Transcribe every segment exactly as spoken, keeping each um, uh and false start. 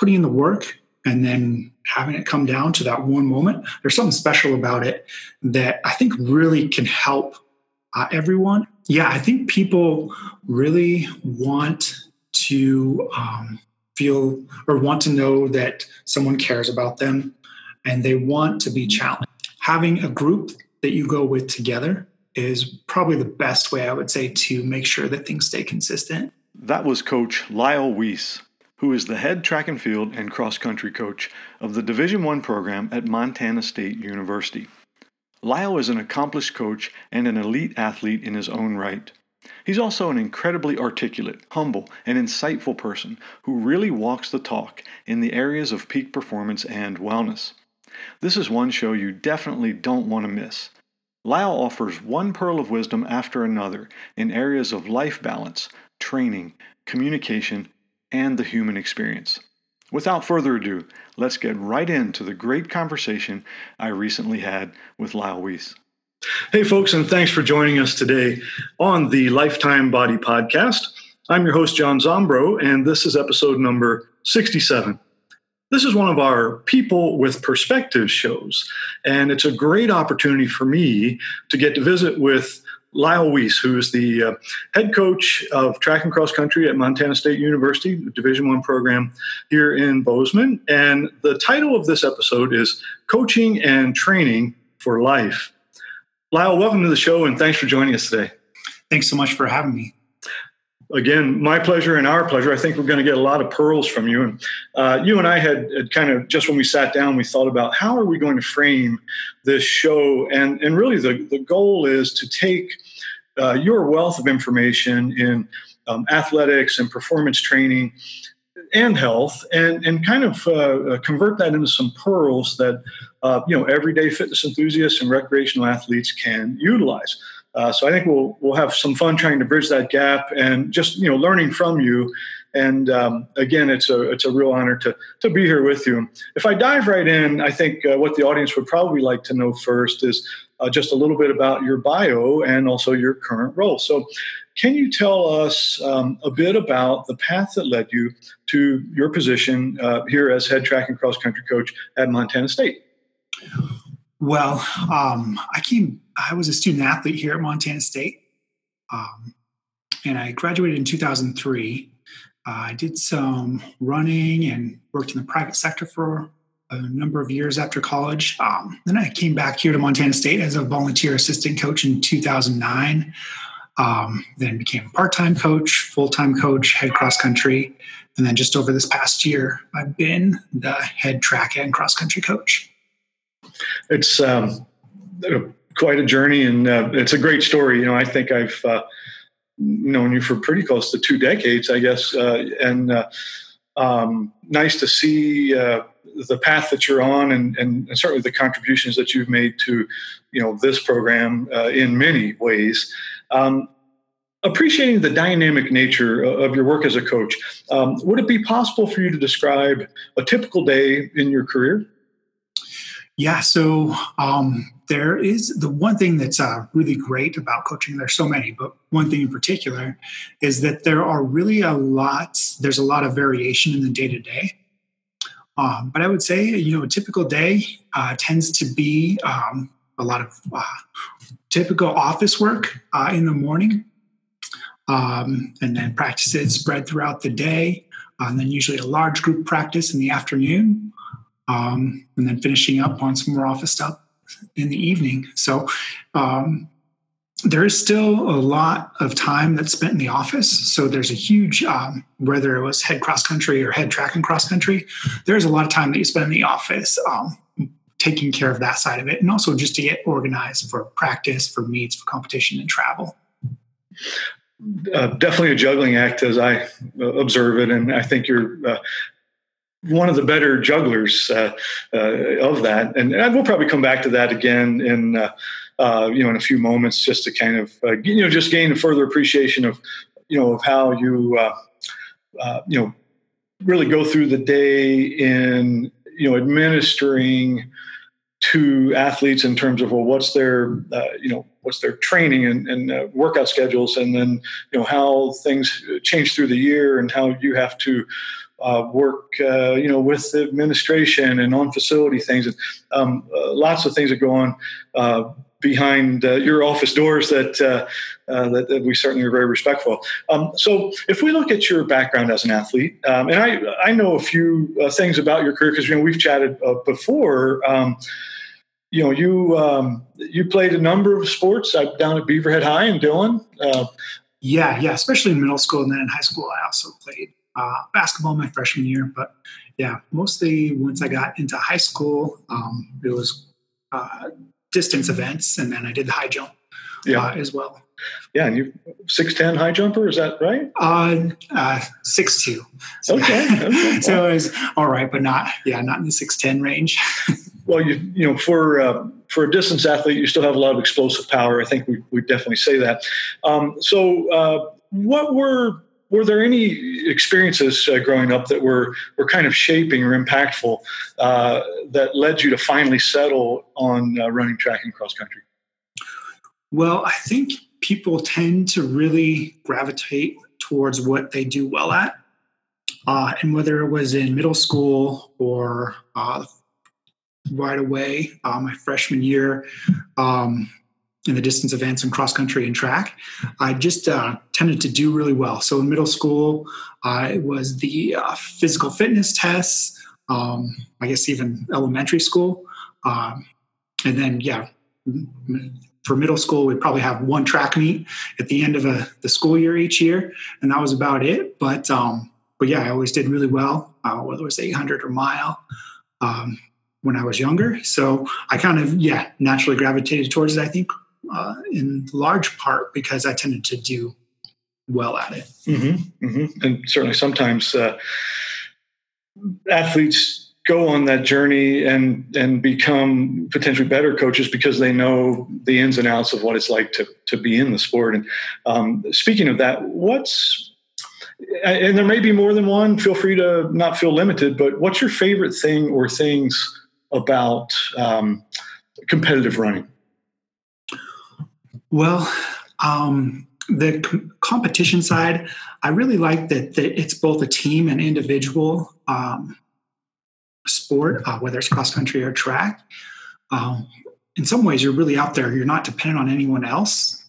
putting in the work and then having it come down to that one moment, there's something special about it that I think really can help uh, everyone. Yeah, I think people really want to um, feel or want to know that someone cares about them, and they want to be challenged. Having a group that you go with together is probably the best way, I would say, to make sure that things stay consistent. That was Coach Lyle Weiss, who is the head track and field and cross-country coach of the Division I program at Montana State University. Lyle is an accomplished coach and an elite athlete in his own right. He's also an incredibly articulate, humble, and insightful person who really walks the talk in the areas of peak performance and wellness. This is one show you definitely don't want to miss. Lyle offers one pearl of wisdom after another in areas of life balance, training, communication, and the human experience. Without further ado, let's get right into the great conversation I recently had with Lyle Weiss. Hey folks, and thanks for joining us today on the Lifetime Body Podcast. I'm your host, John Zombro, and this is episode number sixty-seven. This is one of our People with Perspective shows, and it's a great opportunity for me to get to visit with Lyle Weiss, who is the uh, head coach of track and cross country at Montana State University, the Division I program here in Bozeman. And the title of this episode is Coaching and Training for Life. Lyle, welcome to the show, and thanks for joining us today. Thanks so much for having me. Again, my pleasure and our pleasure. I think we're going to get a lot of pearls from you. And uh, you and I had, had kind of, just when we sat down, we thought about how are we going to frame this show? And, and really the, the goal is to take uh, your wealth of information in um, athletics and performance training and health and, and kind of uh, convert that into some pearls that, uh, you know, everyday fitness enthusiasts and recreational athletes can utilize. Uh, so I think we'll we'll have some fun trying to bridge that gap and just, you know, learning from you. And um, again, it's a it's a real honor to to be here with you. If I dive right in, I think uh, what the audience would probably like to know first is uh, just a little bit about your bio and also your current role. So can you tell us um, a bit about the path that led you to your position uh, here as head track and cross country coach at Montana State? Well, um, I came, I was a student athlete here at Montana State, um, and I graduated in two thousand three. Uh, I did some running and worked in the private sector for a number of years after college. Um, then I came back here to Montana State as a volunteer assistant coach in two thousand nine. Um, then became a part-time coach, full-time coach, head cross-country. And then just over this past year, I've been the head track and cross-country coach. It's um, quite a journey, and uh, it's a great story. You know, I think I've uh, known you for pretty close to two decades, I guess, uh, and uh, um, nice to see uh, the path that you're on, and, and certainly the contributions that you've made to, you know, this program uh, in many ways. Um, appreciating the dynamic nature of your work as a coach, um, would it be possible for you to describe a typical day in your career? Yeah, so um, there is the one thing that's uh, really great about coaching. There's so many, but one thing in particular is that there are really a lot, there's a lot of variation in the day-to-day. Um, but I would say, you know, a typical day uh, tends to be um, a lot of uh, typical office work uh, in the morning, um, and then practices spread throughout the day, uh, and then usually a large group practice in the afternoon. Um, and then finishing up on some more office stuff in the evening. So um, there is still a lot of time that's spent in the office. So there's a huge, um, whether it was head cross country or head track and cross country, there's a lot of time that you spend in the office um, taking care of that side of it. And also just to get organized for practice, for meets, for competition and travel. Uh, definitely a juggling act as I uh, observe it. And I think you're uh, one of the better jugglers uh, uh, of that. And, and we'll probably come back to that again in, uh, uh, you know, in a few moments, just to kind of, uh, you know, just gain a further appreciation of, you know, of how you, uh, uh, you know, really go through the day in, you know, administering to athletes in terms of, well, what's their, uh, you know, what's their training and, and uh, workout schedules, and then, you know, how things change through the year and how you have to uh, work, uh, you know, with the administration and on facility things, and um, uh, lots of things that go on uh, behind uh, your office doors that, uh, uh, that that we certainly are very respectful. Um, so, if we look at your background as an athlete, um, and I I know a few uh, things about your career because you know we've chatted uh, before. Um, you know, you um, you played a number of sports uh, down at Beaverhead High in Dillon. Uh, yeah, yeah, especially in middle school, and then in high school, I also played uh, basketball my freshman year. But yeah, mostly once I got into high school, um, it was uh, distance events, and then I did the high jump yeah. uh, as well. Yeah, and you six ten high jumper, is that right? Uh, uh six two. So, okay. okay. So it was all right, but not yeah, not in the six ten range. Well, you you know, for uh, for a distance athlete, you still have a lot of explosive power. I think we we definitely say that. Um, so, uh, what were were there any experiences uh, growing up that were were kind of shaping or impactful uh, that led you to finally settle on uh, running track and cross country? Well, I think people tend to really gravitate towards what they do well at, uh, and whether it was in middle school or uh, right away, uh, my freshman year um, in the distance events and cross country and track, I just uh, tended to do really well. So in middle school, uh, it was the uh, physical fitness tests, um, I guess even elementary school. Um, and then, yeah, for middle school, we'd probably have one track meet at the end of a, the school year each year, and that was about it. But, um, but yeah, I always did really well, uh, whether it was eight hundred or mile. Um, when I was younger. So I kind of, yeah, naturally gravitated towards it, I think, uh, in large part because I tended to do well at it. Mm-hmm, mm-hmm. And certainly sometimes uh, athletes go on that journey and and become potentially better coaches because they know the ins and outs of what it's like to to be in the sport. And um, speaking of that, what's and there may be more than one, feel free to not feel limited, but what's your favorite thing or things about um, competitive running? Well, um, the com- competition side, I really like that, that it's both a team and individual um, sport, uh, whether it's cross country or track. Um, in some ways, you're really out there. You're not dependent on anyone else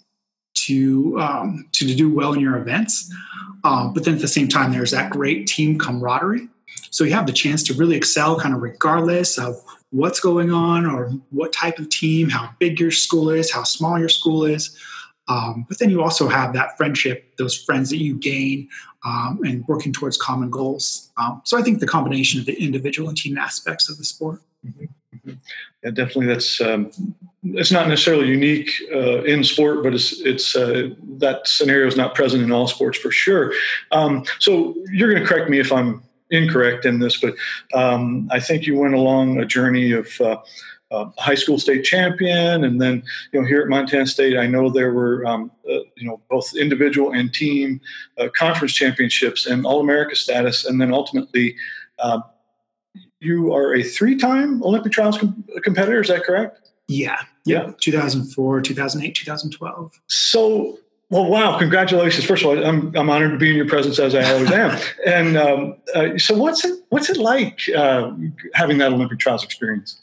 to um, to do well in your events. Uh, but then at the same time, there's that great team camaraderie. So you have the chance to really excel kind of regardless of what's going on or what type of team, how big your school is, how small your school is. Um, but then you also have that friendship, those friends that you gain um, and working towards common goals. Um, so I think the combination of the individual and team aspects of the sport. Mm-hmm. Mm-hmm. Yeah, definitely. That's um, it's not necessarily unique uh, in sport, but it's it's uh, that scenario is not present in all sports for sure. Um, so you're going to correct me if I'm incorrect in this, but um, I think you went along a journey of uh, uh, high school state champion, and then you know here at Montana State, I know there were um, uh, you know both individual and team uh, conference championships and All-America status, and then ultimately uh, you are a three-time Olympic trials com- competitor. Is that correct? Yeah, yeah, two thousand four, two thousand eight, two thousand twelve. So. Well, wow! Congratulations. First of all, I'm I'm honored to be in your presence as I always am. And um, uh, so, what's it what's it like uh, having that Olympic trials experience?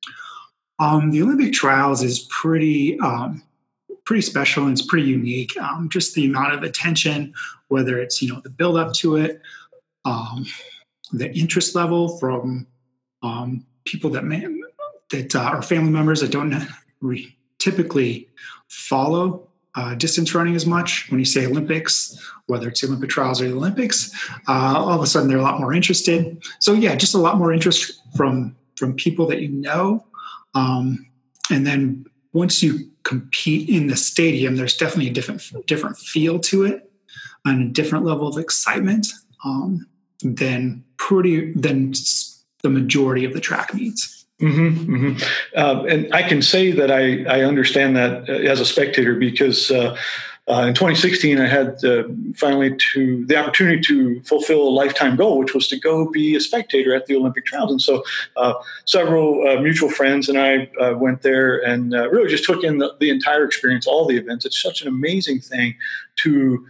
Um, the Olympic trials is pretty um, pretty special and it's pretty unique. Um, just the amount of attention, whether it's you know the build up to it, um, the interest level from um, people that may that uh, are family members that don't re- typically follow. Uh, distance running as much. When you say Olympics, whether it's the Olympic trials or the Olympics, uh, all of a sudden they're a lot more interested. So yeah, just a lot more interest from from people that you know. Um, and then once you compete in the stadium, there's definitely a different different feel to it and a different level of excitement um, than pretty than the majority of the track meets. Mm-hmm, mm-hmm. Uh, and I can say that I, I understand that uh, as a spectator because uh, uh, in twenty sixteen I had uh, finally to the opportunity to fulfill a lifetime goal, which was to go be a spectator at the Olympic trials. And so uh, several uh, mutual friends and I uh, went there and uh, really just took in the, the entire experience, all the events. It's such an amazing thing to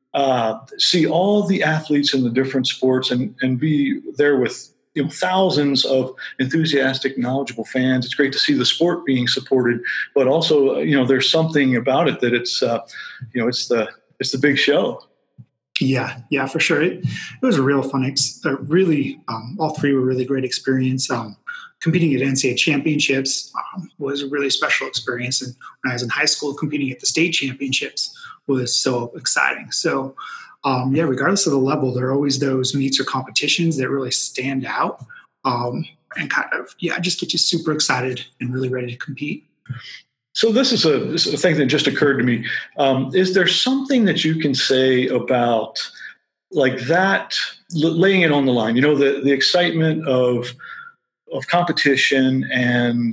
uh, see all the athletes in the different sports and, and be there with you know, thousands of enthusiastic, knowledgeable fans. It's great to see the sport being supported, but also, you know, there's something about it that it's, uh, you know, it's the it's the big show. Yeah, yeah, for sure. It, it was a real fun, ex- uh, really, um, all three were really great experience. Um, competing at N C A A championships um, was a really special experience. And when I was in high school, competing at the state championships was so exciting. So, um, yeah, regardless of the level, there are always those meets or competitions that really stand out um, and kind of, yeah, just get you super excited and really ready to compete. So this is, a, this is a thing that just occurred to me. Um, is there something that you can say about like that, l- laying it on the line, you know, the, the excitement of, of competition and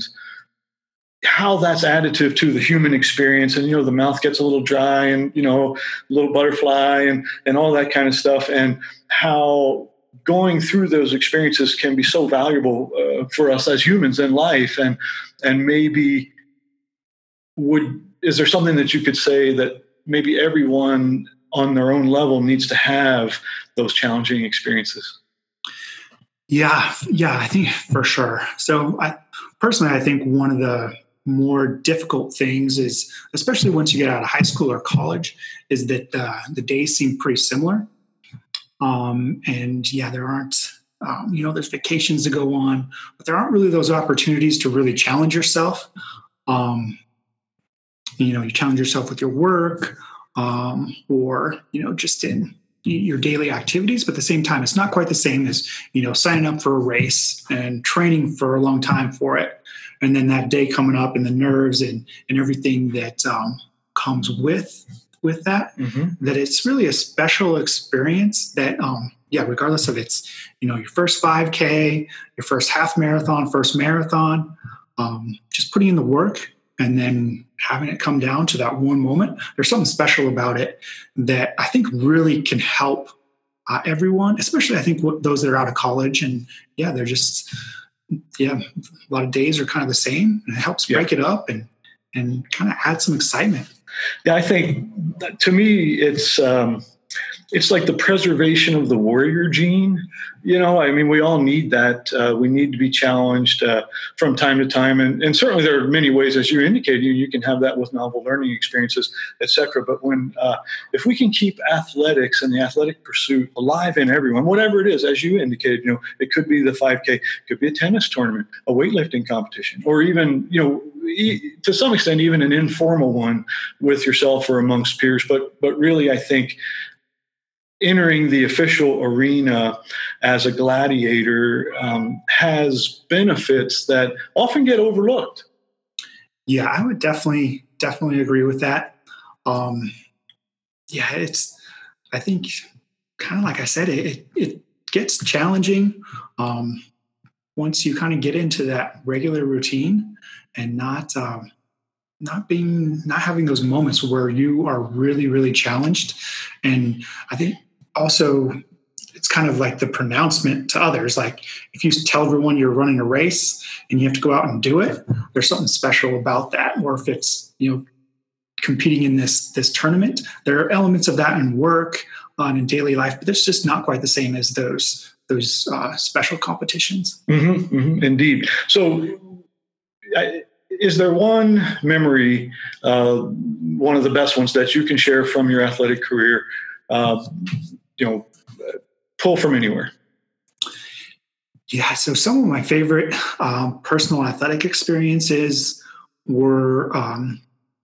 how that's additive to the human experience? And, you know, the mouth gets a little dry and, you know, a little butterfly and, and all that kind of stuff. And how going through those experiences can be so valuable uh, for us as humans in life. And, and maybe, Would is there something that you could say that maybe everyone on their own level needs to have those challenging experiences? Yeah, yeah, I think for sure. So I personally, I think one of the more difficult things is, especially once you get out of high school or college, is that uh, the days seem pretty similar. Um, and yeah, there aren't, um, you know, there's vacations to go on, but there aren't really those opportunities to really challenge yourself. Um, you know, you challenge yourself with your work um, or, you know, just in your daily activities. But at the same time, it's not quite the same as, you know, signing up for a race and training for a long time for it. And then that day coming up and the nerves and, and everything that um, comes with with that, mm-hmm. that it's really a special experience that, um, yeah, regardless of it's, you know, your first five K, your first half marathon, first marathon, um, just putting in the work and then having it come down to that one moment. There's something special about it that I think really can help uh, everyone, especially I think what, those that are out of college and yeah, they're just, yeah, a lot of days are kind of the same and it helps break yeah. it up and, and kind of add some excitement. Yeah, I think to me, it's, um, it's like the preservation of the warrior gene. You know, I mean, we all need that. Uh, we need to be challenged uh, from time to time. And, and certainly there are many ways, as you indicated, you, you can have that with novel learning experiences, et cetera. But when, uh, if we can keep athletics and the athletic pursuit alive in everyone, whatever it is, as you indicated, you know, it could be the five K, it could be a tennis tournament, a weightlifting competition, or even, you know, to some extent, even an informal one with yourself or amongst peers. But, but really, I think entering the official arena as a gladiator um, has benefits that often get overlooked. Yeah, I would definitely, definitely agree with that. Um, yeah, it's, I think kind of like I said, it, it gets challenging um, once you kind of get into that regular routine and not, um, not being, not having those moments where you are really, really challenged. And I think also it's kind of like the pronouncement to others. Like if you tell everyone you're running a race and you have to go out and do it, there's something special about that. Or if it's, you know, competing in this, this tournament, there are elements of that in work uh, and in daily life, but it's just not quite the same as those, those uh, special competitions. Mm-hmm, mm-hmm, indeed. So I, is there one memory, uh, one of the best ones that you can share from your athletic career, uh, you know, pull from anywhere? Yeah, so some of my favorite um, personal athletic experiences were um,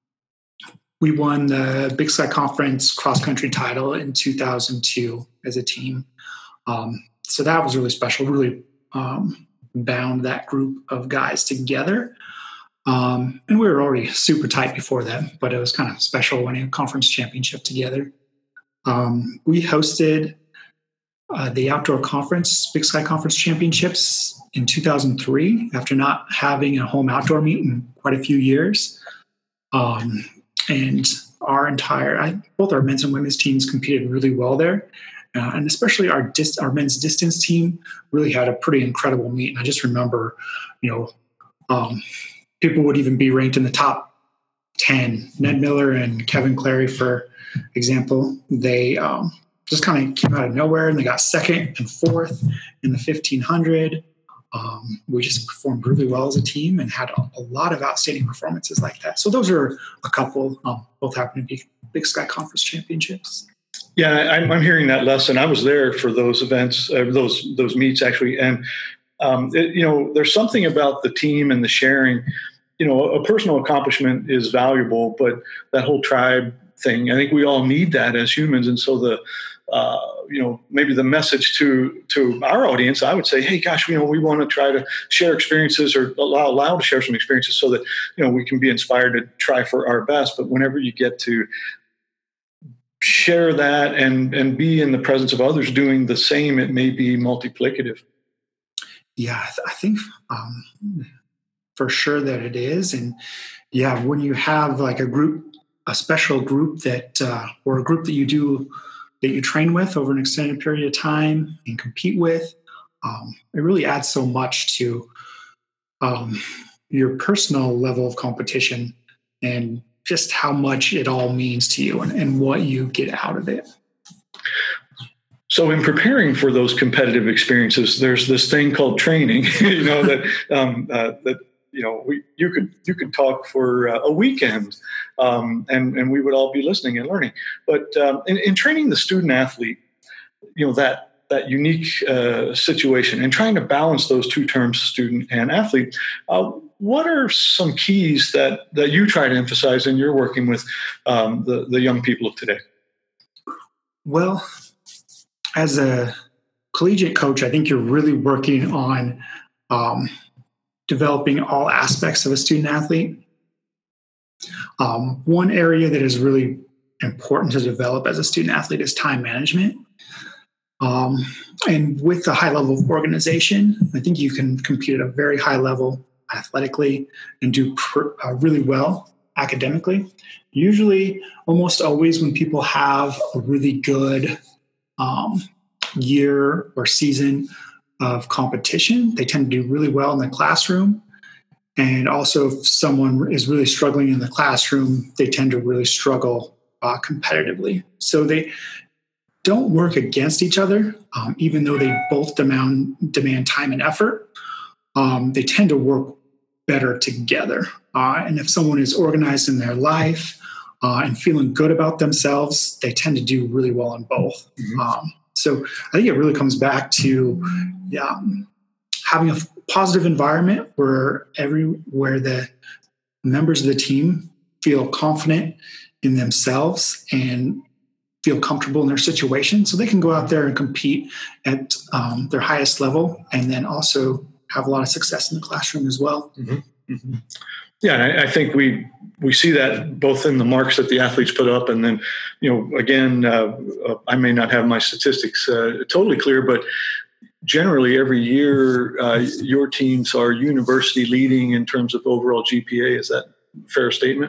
we won the Big Sky Conference cross-country title in two thousand two as a team. Um, so that was really special, really um, bound that group of guys together. Um, and we were already super tight before that, but it was kind of special winning a conference championship together. Um, we hosted uh, the outdoor conference, Big Sky Conference Championships in two thousand three after not having a home outdoor meet in quite a few years. Um, and our entire, I, both our men's and women's teams competed really well there. Uh, and especially our dis, our men's distance team really had a pretty incredible meet. And I just remember, you know, um, people would even be ranked in the top ten. Ned Miller and Kevin Clary, for example, they um, just kind of came out of nowhere, and they got second and fourth in the fifteen hundred. Um, we just performed really well as a team and had a, a lot of outstanding performances like that. So those are a couple, um, both happen to be Big Sky Conference championships. Yeah, I'm, I'm hearing that lesson. I was there for those events, uh, those those meets actually, and um, it, you know, there's something about the team and the sharing. You know, a personal accomplishment is valuable, but that whole tribe thing, I think we all need that as humans, and so the Uh, you know, maybe the message to to our audience, I would say, hey, gosh, you know, we want to try to share experiences or allow allow to share some experiences so that, you know, we can be inspired to try for our best. But whenever you get to share that and and be in the presence of others doing the same, it may be multiplicative. Yeah, I, th- I think um, for sure that it is. And yeah, when you have like a group, a special group that, uh, or a group that you do that you train with over an extended period of time and compete with, um, it really adds so much to um, your personal level of competition and just how much it all means to you and, and what you get out of it. So in preparing for those competitive experiences, there's this thing called training, you know, that, um, uh, that, you know, we, you could you could talk for uh, a weekend, um, and and we would all be listening and learning. But um, in, in training the student athlete, you know, that that unique uh, situation, and trying to balance those two terms, student and athlete. Uh, what are some keys that that you try to emphasize in your working with um, the the young people of today? Well, as a collegiate coach, I think you're really working on Um, developing all aspects of a student athlete. Um, one area that is really important to develop as a student athlete is time management. Um, and with the high level of organization, I think you can compete at a very high level athletically and do pr- uh, really well academically. Usually, almost always when people have a really good um, year or season of competition, they tend to do really well in the classroom. And also, if someone is really struggling in the classroom, they tend to really struggle uh, competitively. So they don't work against each other, um, even though they both demand demand time and effort. Um, they tend to work better together. Uh, and if someone is organized in their life uh, and feeling good about themselves, they tend to do really well in both. Mm-hmm. Um, So I think it really comes back to um, having a positive environment where every where the members of the team feel confident in themselves and feel comfortable in their situation, so they can go out there and compete at um, their highest level, and then also have a lot of success in the classroom as well. Mm-hmm. Mm-hmm. Yeah, I, I think we we see that both in the marks that the athletes put up, and then, you know, again, uh, uh, I may not have my statistics uh, totally clear, but generally every year uh, your teams are university leading in terms of overall G P A. Is that a fair statement?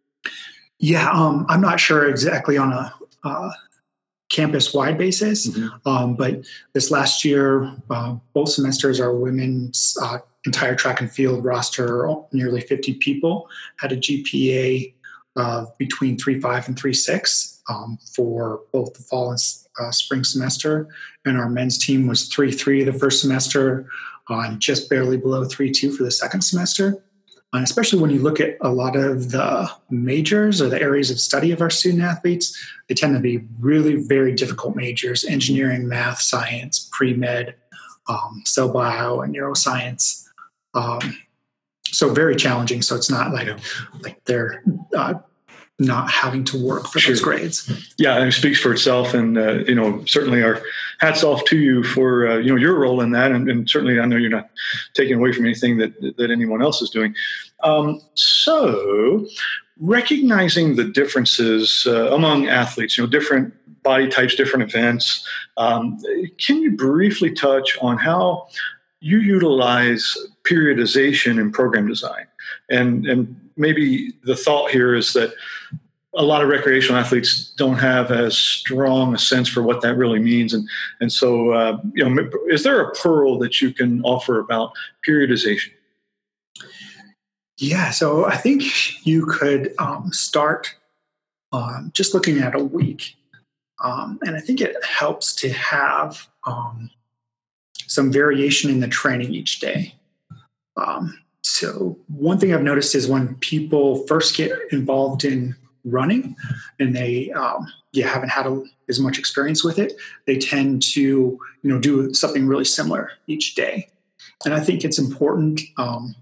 Yeah, um, I'm not sure exactly on a uh, campus-wide basis, mm-hmm. um, but this last year, uh, both semesters, our women's uh, entire track and field roster, nearly fifty people, had a G P A of between three point five and three point six um, for both the fall and uh, spring semester. And our men's team was three point three the first semester, uh, and just barely below three point two for the second semester. And especially when you look at a lot of the majors or the areas of study of our student athletes, they tend to be really very difficult majors: engineering, math, science, pre-med, um, cell bio, and neuroscience. Um, so very challenging. So it's not like like they're uh, not having to work for Sure. those grades. Yeah, and it speaks for itself. And uh, you know, certainly our hats off to you for uh, you know your role in that. And, and certainly, I know you're not taking away from anything that that anyone else is doing. Um, so, recognizing the differences uh, among athletes, you know, different body types, different events. Um, can you briefly touch on how you utilize periodization in program design? And and maybe the thought here is that a lot of recreational athletes don't have as strong a sense for what that really means. And and so, uh, you know, is there a pearl that you can offer about periodization? Yeah, so I think you could um, start um, just looking at a week. Um, and I think it helps to have um, some variation in the training each day. Um, so one thing I've noticed is when people first get involved in running and they um, yeah, haven't had a, as much experience with it, they tend to you know do something really similar each day. And I think it's important um,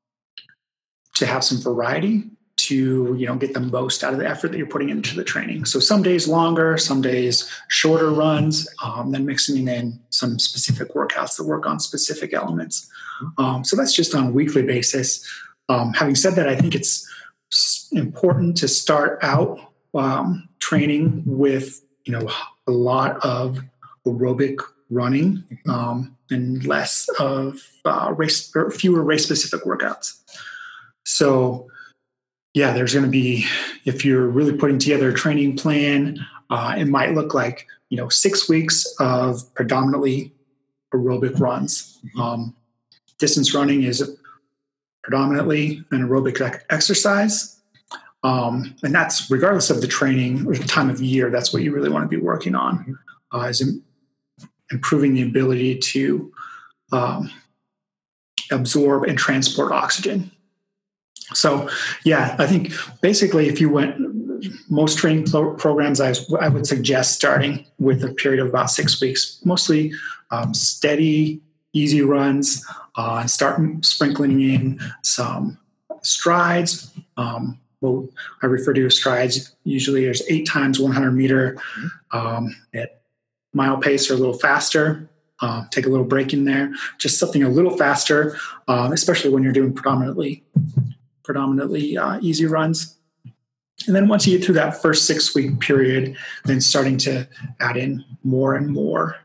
to have some variety to you know get the most out of the effort that you're putting into the training. So some days longer, some days shorter runs, um, then mixing in some specific workouts that work on specific elements. Um, so that's just on a weekly basis. Um, having said that, I think it's important to start out um, training with you know a lot of aerobic running um, and less of uh, race or fewer race specific workouts. So yeah, there's going to be, if you're really putting together a training plan, uh, it might look like, you know, six weeks of predominantly aerobic runs. Um, distance running is predominantly an aerobic exercise. Um, and that's regardless of the training or the time of year, that's what you really want to be working on, uh, is in, improving the ability to um, absorb and transport oxygen. So, yeah, I think basically if you went, most training pro- programs, I, I would suggest starting with a period of about six weeks, mostly um, steady, easy runs, uh, and start sprinkling in some strides. Um, well, I refer to as strides. Usually there's eight times one hundred meter um, at mile pace or a little faster. Uh, take a little break in there, just something a little faster, uh, especially when you're doing predominantly predominantly uh, easy runs. And then once you get through that first six week period, then starting to add in more and more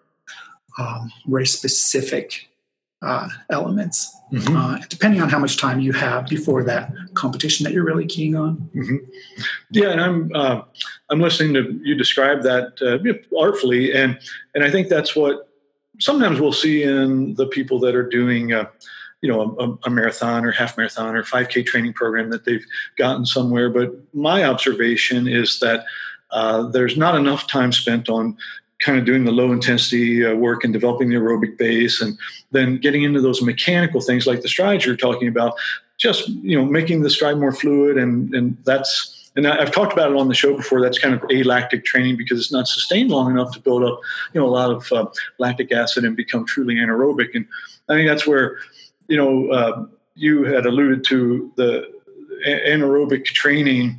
um, race specific uh, elements, mm-hmm. uh, depending on how much time you have before that competition that you're really keen on. Mm-hmm. Yeah, and I'm uh, I'm listening to you describe that uh, artfully, and and I think that's what sometimes we'll see in the people that are doing uh, you know, a, a marathon or half marathon or five K training program that they've gotten somewhere. But my observation is that uh, there's not enough time spent on kind of doing the low intensity uh, work and developing the aerobic base, and then getting into those mechanical things like the strides you're talking about, just, you know, making the stride more fluid. And, and that's, and I've talked about it on the show before, that's kind of alactic training because it's not sustained long enough to build up, you know, a lot of uh, lactic acid and become truly anaerobic. And I think that's where, you know, uh, you had alluded to the anaerobic training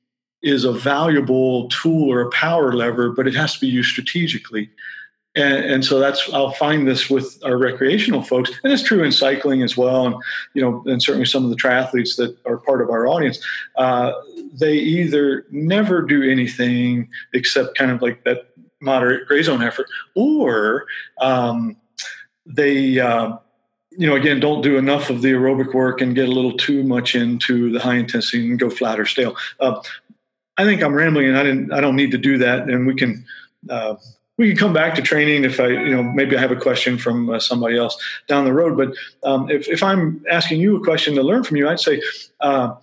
is a valuable tool or a power lever, but it has to be used strategically. And, and so that's, I'll find this with our recreational folks, and it's true in cycling as well. And, you know, and certainly some of the triathletes that are part of our audience, uh, they either never do anything except kind of like that moderate gray zone effort, or um, they, uh, you know, again, don't do enough of the aerobic work and get a little too much into the high intensity and go flat or stale. Uh, I think I'm rambling, and I didn't. I don't need to do that. And we can uh, we can come back to training if I, you know, maybe I have a question from uh, somebody else down the road. But um, if if I'm asking you a question to learn from you, I'd say, uh,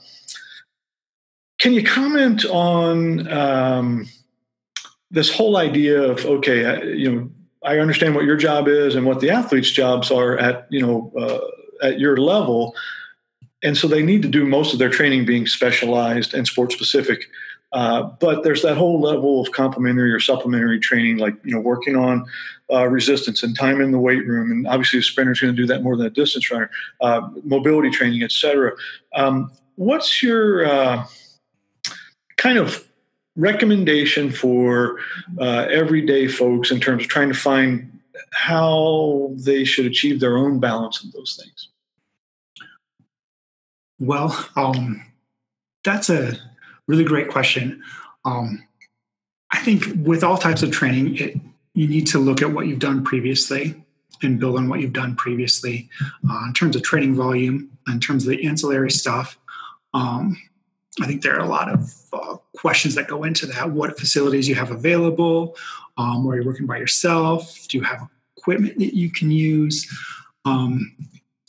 can you comment on um, this whole idea of okay, I, you know. I understand what your job is and what the athletes' jobs are at, you know, uh, at your level. And so they need to do most of their training being specialized and sport specific. Uh, but there's that whole level of complementary or supplementary training, like, you know, working on uh, resistance and time in the weight room. And obviously a sprinter is going to do that more than a distance runner, uh, mobility training, et cetera. Um, what's your uh, kind of recommendation for uh, everyday folks in terms of trying to find how they should achieve their own balance of those things? Well, um, that's a really great question. Um, I think with all types of training, it, you need to look at what you've done previously and build on what you've done previously uh, in terms of training volume, in terms of the ancillary stuff. Um, I think there are a lot of uh, questions that go into that. What facilities you have available? Um, where you're working by yourself? Do you have equipment that you can use? Um,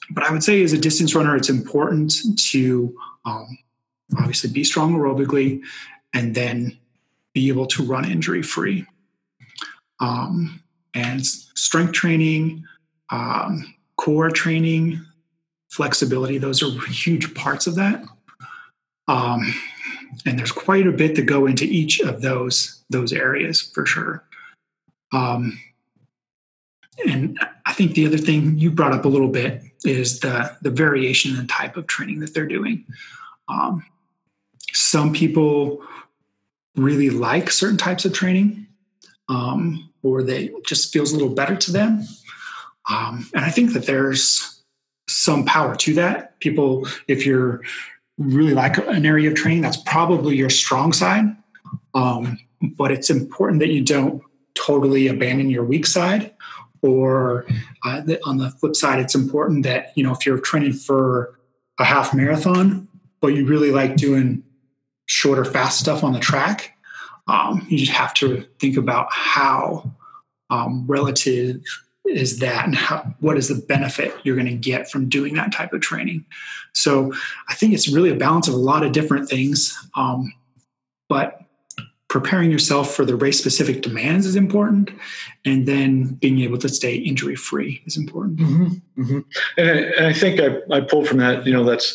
but I would say as a distance runner, it's important to um, obviously be strong aerobically and then be able to run injury free. Um, and strength training, um, core training, flexibility, those are huge parts of that. Um, and there's quite a bit to go into each of those, those areas for sure. Um, and I think the other thing you brought up a little bit is the, the variation in the type of training that they're doing. Um, some people really like certain types of training, um, or they just feels a little better to them. Um, and I think that there's some power to that. People, if you're really like an area of training, that's probably your strong side. Um, but it's important that you don't totally abandon your weak side. Or uh, the, on the flip side, it's important that, you know, if you're training for a half marathon, but you really like doing shorter, fast stuff on the track, um, you just have to think about how um, relative is that and how, what is the benefit you're going to get from doing that type of training. So I think it's really a balance of a lot of different things, um, but preparing yourself for the race-specific demands is important, and then being able to stay injury-free is important. Mm-hmm, mm-hmm. And, I, and I think I, I pulled from that, you know, that's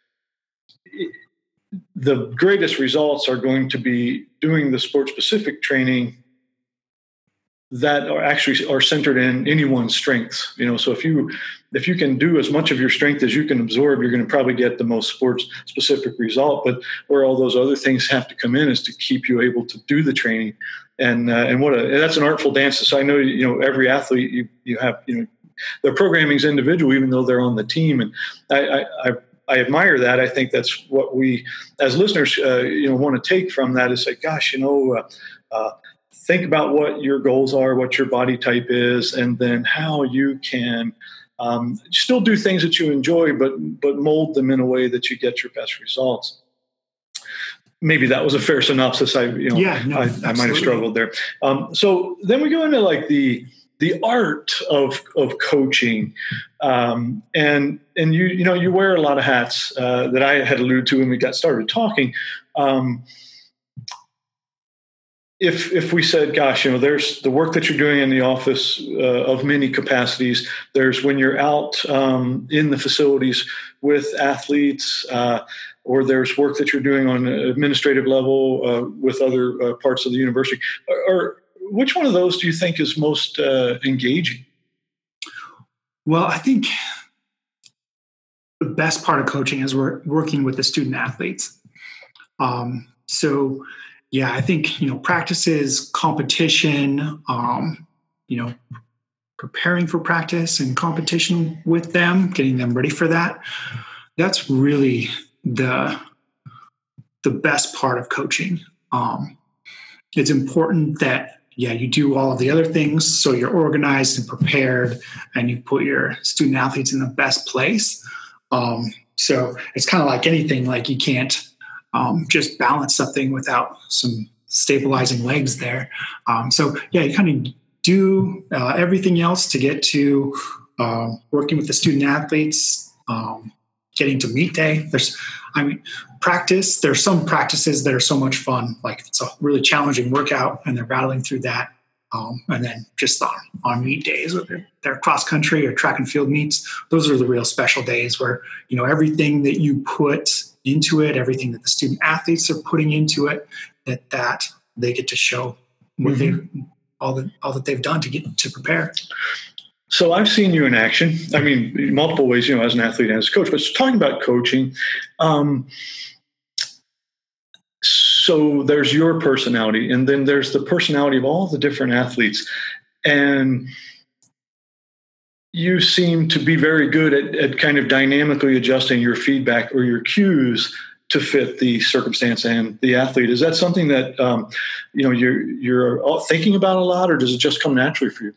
the greatest results are going to be doing the sport-specific training that are actually are centered in anyone's strengths. You know, so if you if you can do as much of your strength as you can absorb, you're going to probably get the most sports specific result. But where all those other things have to come in is to keep you able to do the training. And uh, and what a and that's an artful dance. So I know, you know, every athlete you you have, you know, their programming's individual, even though they're on the team. And I I, I I admire that. I think that's what we as listeners, uh, you know, want to take from that is say, gosh, you know, uh, uh, think about what your goals are, what your body type is, and then how you can um, still do things that you enjoy, but but mold them in a way that you get your best results. Maybe that was a fair synopsis. I, you know, yeah, no, I, I might have struggled there. Um, so then we go into like the the art of of coaching, um, and and you you know you wear a lot of hats uh, that I had alluded to when we got started talking. Um, If if we said, gosh, you know, there's the work that you're doing in the office uh, of many capacities. There's when you're out um, in the facilities with athletes, uh, or there's work that you're doing on an administrative level uh, with other uh, parts of the university. Or, or which one of those do you think is most uh, engaging? Well, I think the best part of coaching is we're working with the student athletes. Um, so. Yeah, I think, you know, practices, competition, um, you know, preparing for practice and competition with them, getting them ready for that. That's really the the best part of coaching. Um, it's important that, yeah, you do all of the other things so you're organized and prepared and you put your student athletes in the best place. Um, so it's kind of like anything, like you can't Um, just balance something without some stabilizing legs there. Um, so yeah, you kind of do uh, everything else to get to uh, working with the student athletes, um, getting to meet day. There's, I mean, practice. There's some practices that are so much fun. Like it's a really challenging workout and they're battling through that. Um, and then just on, on meet days, whether they're cross country or track and field meets, those are the real special days where, you know, everything that you put into it, everything that the student athletes are putting into it, that that they get to show what mm-hmm. they all that all that they've done to get to prepare. So I've seen you in action. I mean, multiple ways, you know, as an athlete and as a coach. But talking about coaching, um, so there's your personality, and then there's the personality of all the different athletes, and you seem to be very good at, at kind of dynamically adjusting your feedback or your cues to fit the circumstance and the athlete. Is that something that um, you know you're you're thinking about a lot, or does it just come naturally for you?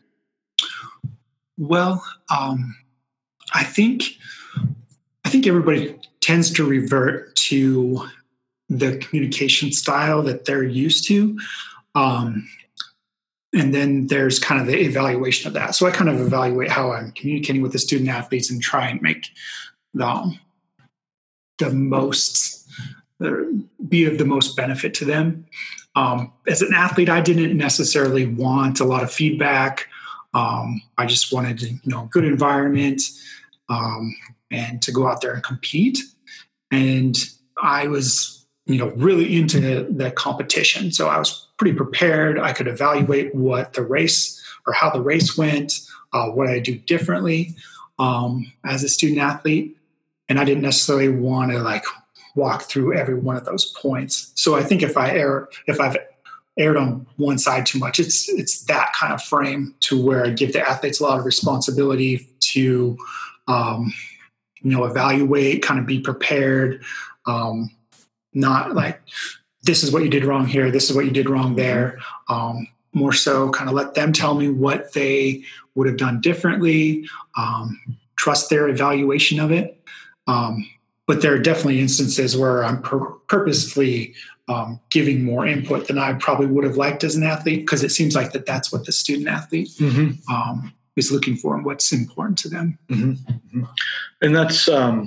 Well, um, I think I think everybody tends to revert to the communication style that they're used to. Um, and then there's kind of the evaluation of that. So I kind of evaluate how I'm communicating with the student athletes and try and make the, the most, be of the most benefit to them. Um, as an athlete, I didn't necessarily want a lot of feedback. Um, I just wanted, you know, good environment, um, and to go out there and compete. And I was, you know, really into the, the competition. So I was pretty prepared. I could evaluate what the race or how the race went, uh, what I do differently um, as a student athlete. And I didn't necessarily want to like walk through every one of those points. So I think if I err, if I've erred on one side too much, it's it's that kind of frame to where I give the athletes a lot of responsibility to, um, you know, evaluate, kind of be prepared, um, not like, this is what you did wrong here, this is what you did wrong there. Um, more so kind of let them tell me what they would have done differently, um, trust their evaluation of it. Um, but there are definitely instances where I'm pur- purposefully um, giving more input than I probably would have liked as an athlete, because it seems like that that's what the student athlete mm-hmm. um, is looking for and what's important to them. Mm-hmm. Mm-hmm. And that's, um,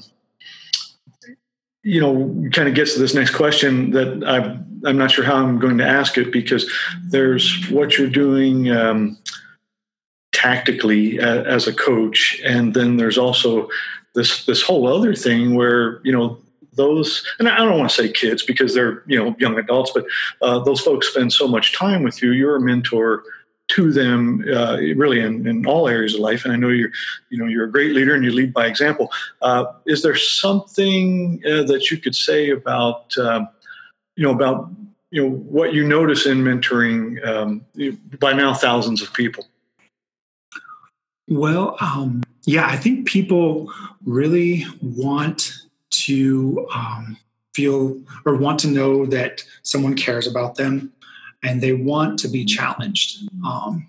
you know, kind of gets to this next question that I've, I'm not sure how I'm going to ask it, because there's what you're doing um, tactically a, as a coach, and then there's also this this whole other thing where, you know, those, and I don't want to say kids because they're, you know, young adults, but uh, those folks spend so much time with you. You're a mentor to them, uh, really in, in all areas of life. And I know you're, you know, you're a great leader and you lead by example. Uh, is there something uh, that you could say about, um, you know, about, you know, what you notice in mentoring um, by now thousands of people? Well, um, yeah, I think people really want to um, feel or want to know that someone cares about them, and they want to be challenged. Um,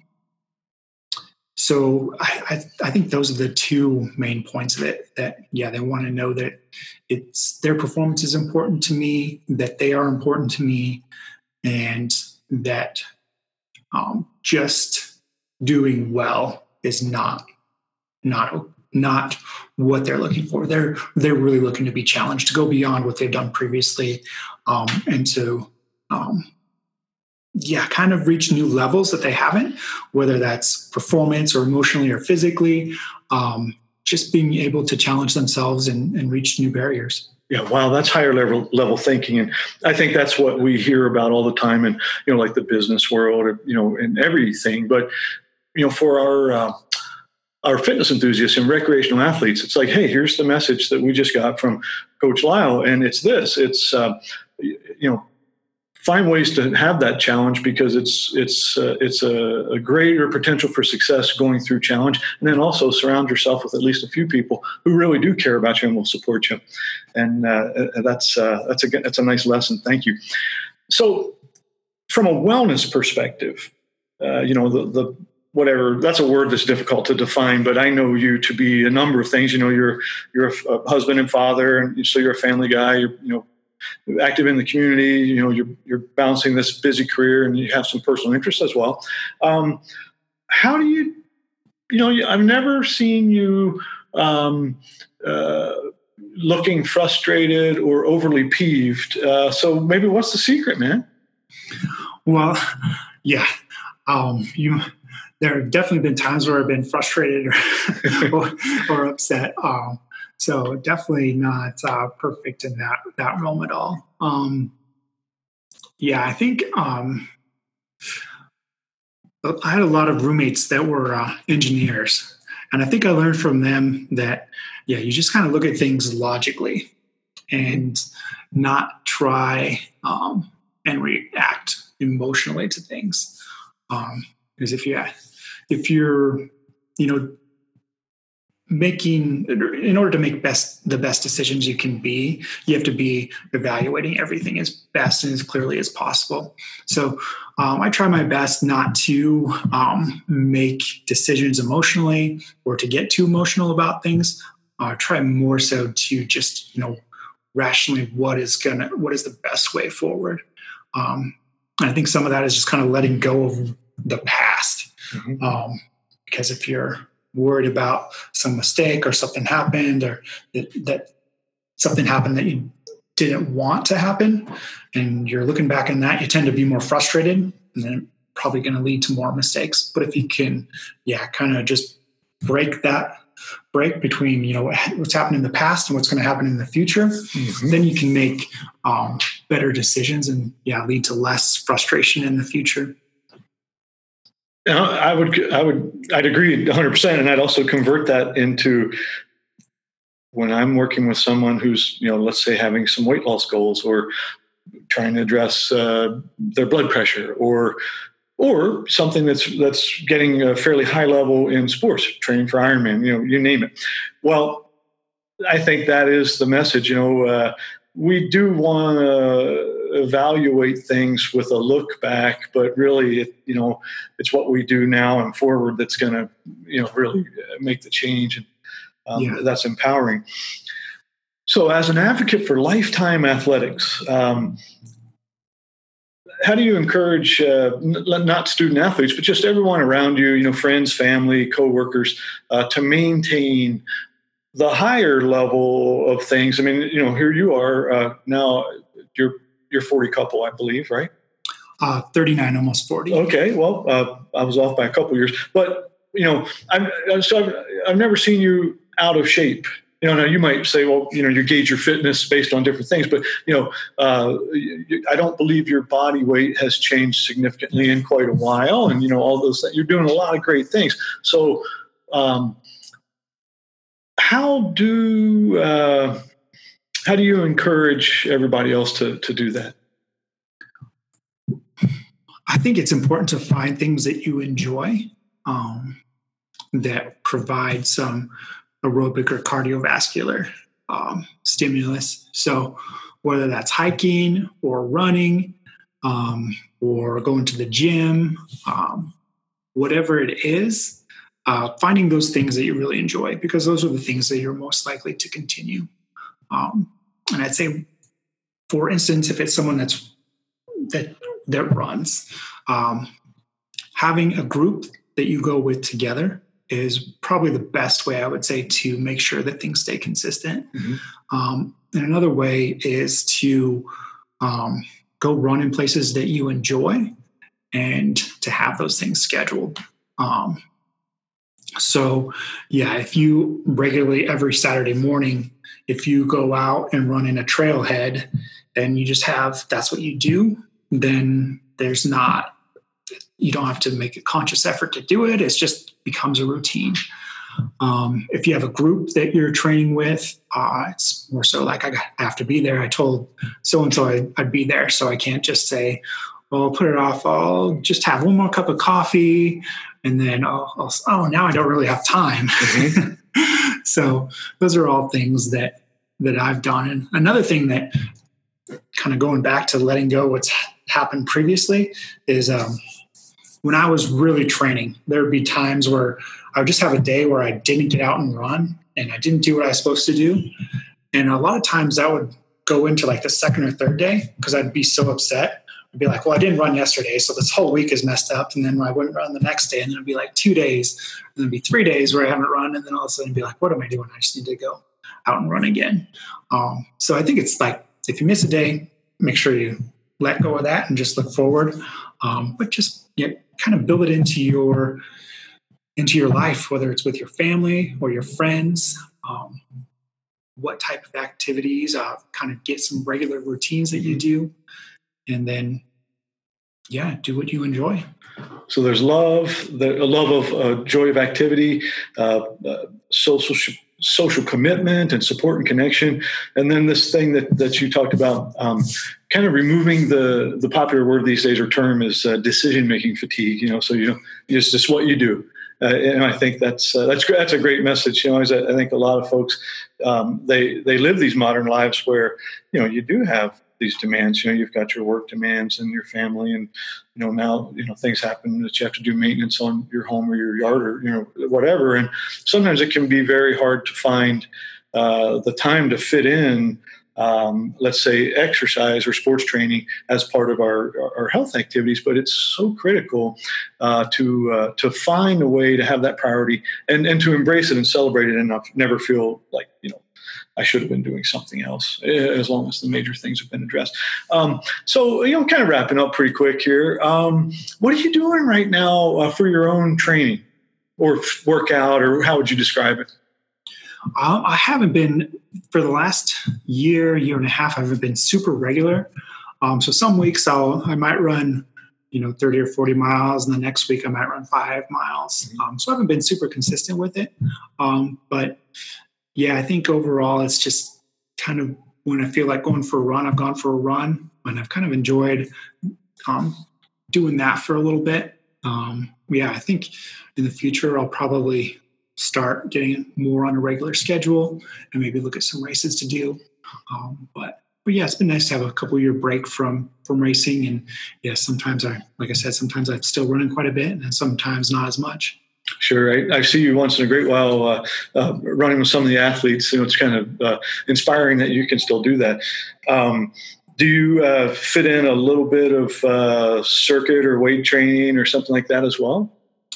so I, I, I think those are the two main points of it, that, yeah, they want to know that it's their performance is important to me, that they are important to me, and that um, just doing well is not not not what they're looking for. They're they're really looking to be challenged, to go beyond what they've done previously, um, and to um, yeah, kind of reach new levels that they haven't, whether that's performance or emotionally or physically. Um, just being able to challenge themselves and, and reach new barriers. Yeah, wow, that's higher level level thinking, and I think that's what we hear about all the time, in, you know, like the business world, or, you know, in everything. But, you know, for our uh, our fitness enthusiasts and recreational athletes, it's like, hey, here's the message that we just got from Coach Lyle, and it's this: it's uh, you know, find ways to have that challenge, because it's it's uh, it's a, a greater potential for success going through challenge, and then also surround yourself with at least a few people who really do care about you and will support you, and uh, that's uh, that's a that's a nice lesson. Thank you. So, from a wellness perspective, uh, you know, the the whatever, that's a word that's difficult to define, but I know you to be a number of things. You know, you're you're a, a husband and father, and so you're a family guy. You're, you know, active in the community. You know, you're you're balancing this busy career, and you have some personal interests as well. Um, how do you, you know, I've never seen you um, uh, looking frustrated or overly peeved. Uh, so maybe what's the secret, man? Well, yeah, um, you. There have definitely been times where I've been frustrated or or, or upset. Um, So definitely not uh, perfect in that that realm at all. Um, yeah, I think um, I had a lot of roommates that were uh, engineers, and I think I learned from them that, yeah, you just kind of look at things logically and not try um, and react emotionally to things. Um, because if you if you're you know making, in order to make best the best decisions you can be, you have to be evaluating everything as best and as clearly as possible. So um, I try my best not to um, make decisions emotionally or to get too emotional about things. I uh, try more so to just, you know, rationally what is gonna what is the best way forward. Um, and I think some of that is just kind of letting go of the past. Mm-hmm. Um, because if you're worried about some mistake or something happened or that, that something happened that you didn't want to happen, and you're looking back on that, you tend to be more frustrated, and then probably going to lead to more mistakes. But if you can, yeah, kind of just break that break between, you know, what's happened in the past and what's going to happen in the future, mm-hmm. then you can make um, better decisions and, yeah, lead to less frustration in the future. I would, I would, I'd agree one hundred percent. And I'd also convert that into when I'm working with someone who's, you know, let's say having some weight loss goals or trying to address uh, their blood pressure or, or something that's, that's getting a fairly high level in sports, training for Ironman, you know, you name it. Well, I think that is the message. You know, uh, we do want to evaluate things with a look back, but really, it, you know, it's what we do now and forward that's going to, you know, really make the change. And um, yeah. that's empowering. So as an advocate for lifetime athletics, um, how do you encourage uh, n- not student athletes, but just everyone around you, you know, friends, family, coworkers, uh, to maintain the higher level of things? I mean, you know, here you are uh, now. You're you're forty couple, I believe, right? Uh, thirty-nine, almost forty. Okay, well, uh, I was off by a couple years, but you know, I'm so I've, I've never seen you out of shape. You know, now you might say, well, you know, you gauge your fitness based on different things, but, you know, uh, I don't believe your body weight has changed significantly in quite a while. And, you know, all those things, you're doing a lot of great things. So um, how do uh, how do you encourage everybody else to, to do that? I think it's important to find things that you enjoy um, that provide some aerobic or cardiovascular um, stimulus. So whether that's hiking or running um, or going to the gym, um, whatever it is, uh, finding those things that you really enjoy, because those are the things that you're most likely to continue. Um, and I'd say, for instance, if it's someone that's that that runs, um, having a group that you go with together is probably the best way, I would say, to make sure that things stay consistent. Mm-hmm. Um, and another way is to um, go run in places that you enjoy and to have those things scheduled. Um, so, yeah, if you regularly every Saturday morning, if you go out and run in a trailhead and you just have, that's what you do, then there's not, you don't have to make a conscious effort to do it. It just becomes a routine. Um, if you have a group that you're training with, uh, it's more so like I have to be there. I told so-and-so I'd, I'd be there, so I can't just say, well, I'll put it off. I'll just have one more cup of coffee, and then I'll, I'll oh, now I don't really have time. Mm-hmm. So those are all things that that I've done. And another thing that, kind of going back to letting go what's happened previously, is um, when I was really training, there would be times where I would just have a day where I didn't get out and run and I didn't do what I was supposed to do. And a lot of times that would go into like the second or third day because I'd be so upset. I'd be like, well, I didn't run yesterday, so this whole week is messed up. And then I wouldn't run the next day, and then it'd be like two days, and then it'd be three days where I haven't run. And then all of a sudden it'd be like, what am I doing? I just need to go out and run again. Um, so I think it's like, if you miss a day, make sure you let go of that and just look forward. Um, but just you know, kind of build it into your into your life, whether it's with your family or your friends. Um, what type of activities? Uh, kind of get some regular routines that you do, and then yeah, do what you enjoy. So there's love, the a love of uh, joy of activity, uh, uh, social. social commitment and support and connection. And then this thing that, that you talked about, um, kind of removing the, the popular word these days or term is uh, decision-making fatigue, you know, so, you know, it's just what you do. Uh, and I think that's, uh, that's, that's a great message. You know, I think a lot of folks, um, they, they live these modern lives where, you know, you do have these demands. You know, you've got your work demands and your family, and you know now you know things happen that you have to do maintenance on your home or your yard or you know whatever. And sometimes it can be very hard to find uh, the time to fit in um, let's say, exercise or sports training as part of our, our health activities. But it's so critical uh, to uh, to find a way to have that priority and, and to embrace it and celebrate it and not, never feel like, you know, I should have been doing something else, as long as the major things have been addressed. Um, so, you know, kind of wrapping up pretty quick here. Um, what are you doing right now uh, for your own training or f- workout, or how would you describe it? Uh, I haven't been, for the last year, year and a half, I haven't been super regular. Um, so some weeks I'll, I might run, you know, thirty or forty miles. And the next week I might run five miles. Um, so I haven't been super consistent with it. Um, but yeah, I think overall it's just kind of when I feel like going for a run, I've gone for a run, and I've kind of enjoyed um, doing that for a little bit. Um, yeah, I think in the future I'll probably start getting more on a regular schedule and maybe look at some races to do. Um, but but yeah, it's been nice to have a couple year break from from racing. And yeah, sometimes I, like I said, sometimes I'm still running quite a bit, and sometimes not as much. Sure. I, I see you once in a great while uh, uh, running with some of the athletes. You know, it's kind of uh, inspiring that you can still do that. Um, do you uh, fit in a little bit of uh, circuit or weight training or something like that as well?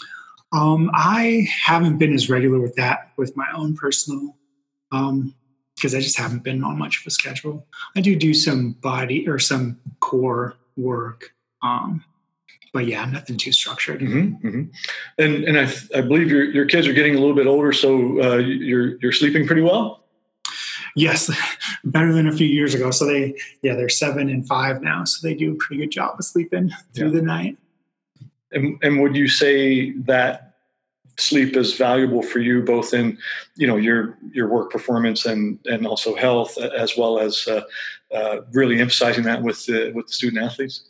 Um, I haven't been as regular with that with my own personal, um, because I just haven't been on much of a schedule. I do do some body or some core work. Um, But yeah, nothing too structured. Mm-hmm, mm-hmm. And and I, I believe your your kids are getting a little bit older, so uh, you're you're sleeping pretty well. Yes, better than a few years ago. So they yeah they're seven and five now, so they do a pretty good job of sleeping through yeah. the night. And and would you say that sleep is valuable for you, both in you know your your work performance and and also health, as well as uh, uh, really emphasizing that with the, with the student athletes?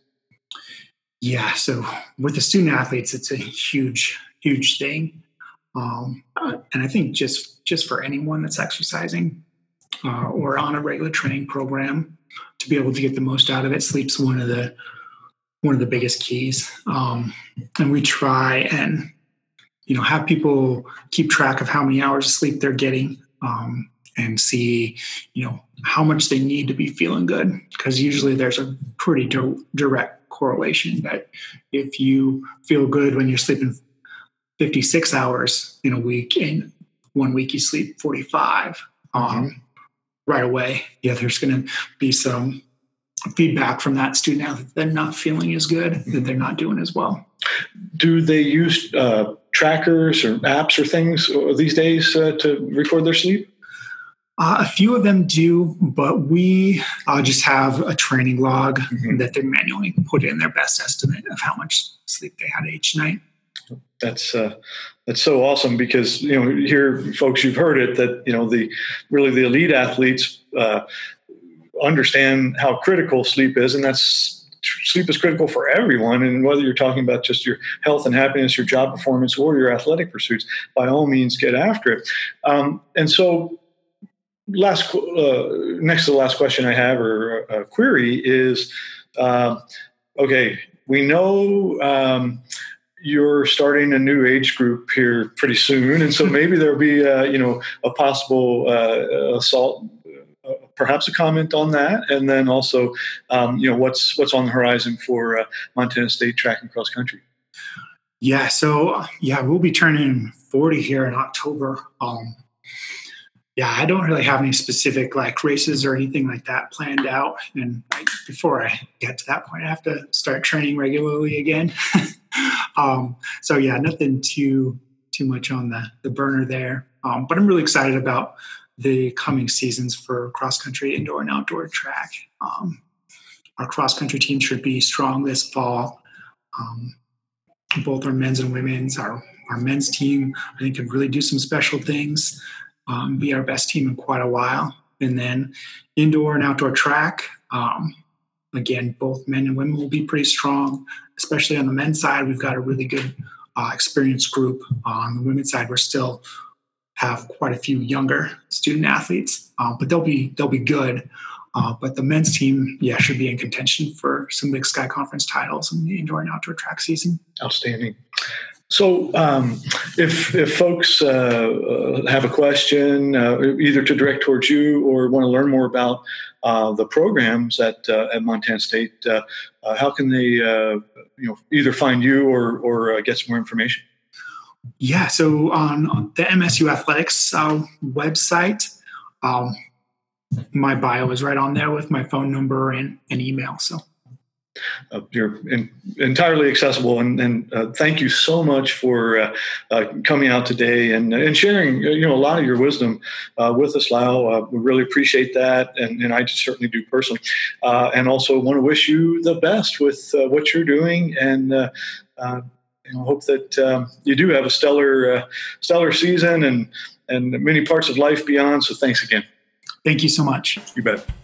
Yeah, so with the student athletes, it's a huge, huge thing. Um, and I think just, just for anyone that's exercising uh, or on a regular training program, to be able to get the most out of it, sleep's one of the one of the biggest keys. Um, and we try and, you know, have people keep track of how many hours of sleep they're getting, um, and see, you know, how much they need to be feeling good. Because usually there's a pretty di- direct correlation that if you feel good when you're sleeping fifty-six hours in a week, and one week you sleep forty-five, um, mm-hmm. right away, yeah, there's going to be some feedback from that student out that they're not feeling as good, mm-hmm. that they're not doing as well. Do they use uh, trackers or apps or things these days uh, to record their sleep? Uh, a few of them do, but we uh, just have a training log mm-hmm. that they manually put in their best estimate of how much sleep they had each night. That's uh, that's so awesome, because you know here, folks, you've heard it that you know the really the elite athletes uh, understand how critical sleep is, and that's sleep is critical for everyone. And whether you're talking about just your health and happiness, your job performance, or your athletic pursuits, by all means, get after it. Um, and so. Last, uh, next to the last question I have, or uh, query, is uh, okay. We know um, you're starting a new age group here pretty soon, and so maybe there'll be uh, you know a possible uh, assault, uh, perhaps a comment on that, and then also um, you know what's what's on the horizon for uh, Montana State track and cross country. Yeah, so yeah, we'll be turning forty here in October. Um, Yeah, I don't really have any specific like races or anything like that planned out. And I, before I get to that point, I have to start training regularly again. um, so yeah, nothing too too much on the, the burner there. Um, but I'm really excited about the coming seasons for cross country, indoor and outdoor track. Um, our cross country team should be strong this fall. Um, both our men's and women's. Our our men's team, I think, could really do some special things. Um, be our best team in quite a while. And then indoor and outdoor track, um, again, both men and women will be pretty strong, especially on the men's side. We've got a really good uh, experienced group. Uh, on the women's side, we're still have quite a few younger student athletes, uh, but they'll be they'll be good. Uh, but the men's team, yeah, should be in contention for some Big Sky Conference titles in the indoor and outdoor track season. Outstanding. So, um, if if folks uh, have a question, uh, either to direct towards you or want to learn more about uh, the programs at uh, at Montana State, uh, uh, how can they, uh, you know, either find you or or uh, get some more information? Yeah, so on the M S U Athletics uh, website, um, my bio is right on there with my phone number and an email. So. Uh, you're in, entirely accessible, and, and uh, thank you so much for uh, uh, coming out today and, and sharing, you know, a lot of your wisdom uh, with us, Lyle. Uh, we really appreciate that, and, and I certainly do personally. Uh, and also want to wish you the best with uh, what you're doing, and uh, uh, you know, hope that um, you do have a stellar, uh, stellar season and and many parts of life beyond. So thanks again. Thank you so much. You bet.